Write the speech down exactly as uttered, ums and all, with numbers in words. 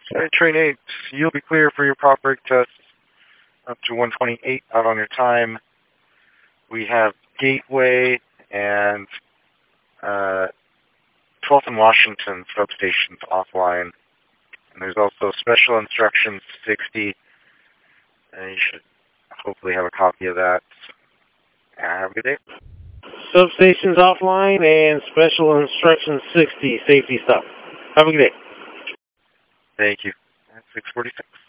Hey, Train eight, you'll be clear for your prop brake test up to one twenty-eight out on your time. We have Gateway and uh, twelfth and Washington substations offline. And there's also Special Instructions sixty. And you should hopefully have a copy of that. Have a good day. Substations offline and Special Instructions sixty safety stuff. Have a good day. Thank you. six forty-six.